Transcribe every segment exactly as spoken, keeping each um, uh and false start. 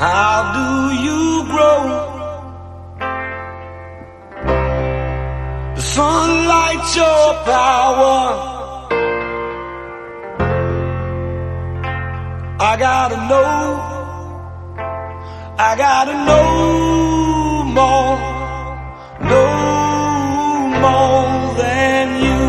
How do you grow? The sunlight's your power. I gotta know, I gotta know more, no more than you.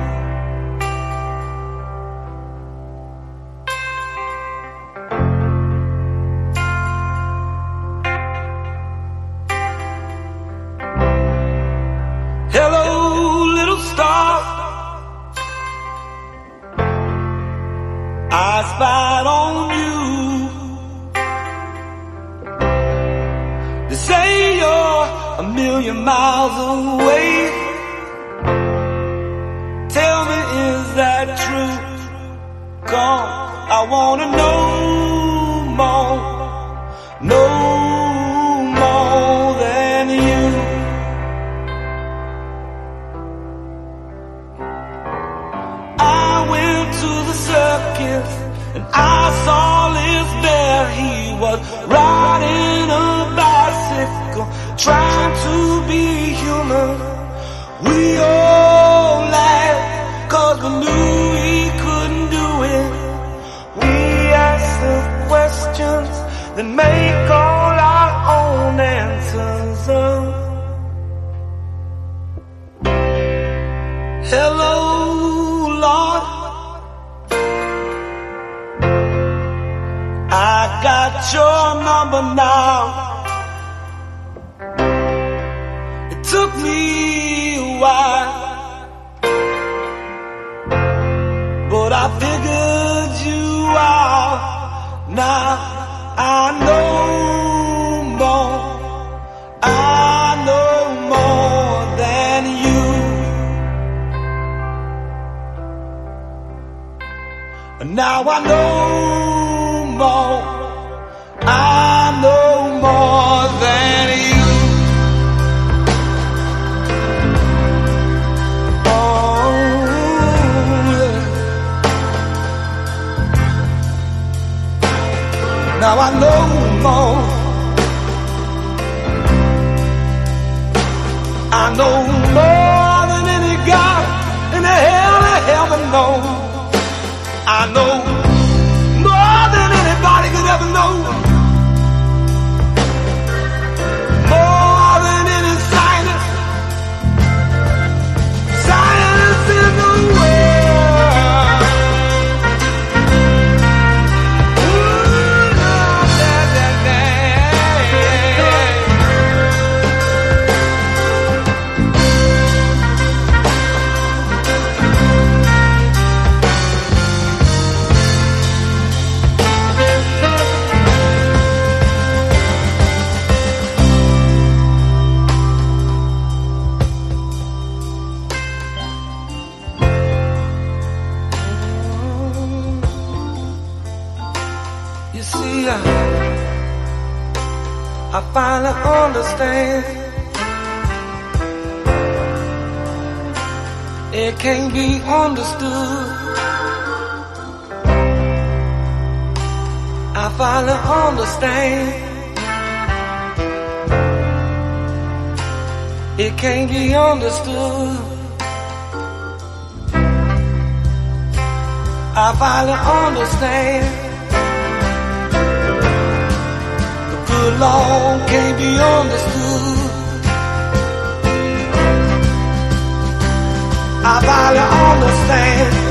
Hello, little star, I spied on you. They say you're a million miles away. Tell me, is that true? Come, I wanna know more, no more than you. I went to the circus and I saw this bear. He was riding a bicycle, trying to be human. We all laughed, cause we knew he couldn't do it. We asked the questions that make all our own answers up. Hello, Lord, I got your number now. It took me a while, but I figured you out. Now I know more, I know more than you. Now I know more, I know more than you. Oh, now I know more, I know more than any God in the hell of heaven knows. I know more than anybody could ever know, more than any scientist, scientist in the world. Ooh, da, da, da. You see, I, I finally understand. It can't be understood. I finally understand. It can't be understood. I finally understand. The law can't be understood. I finally understand.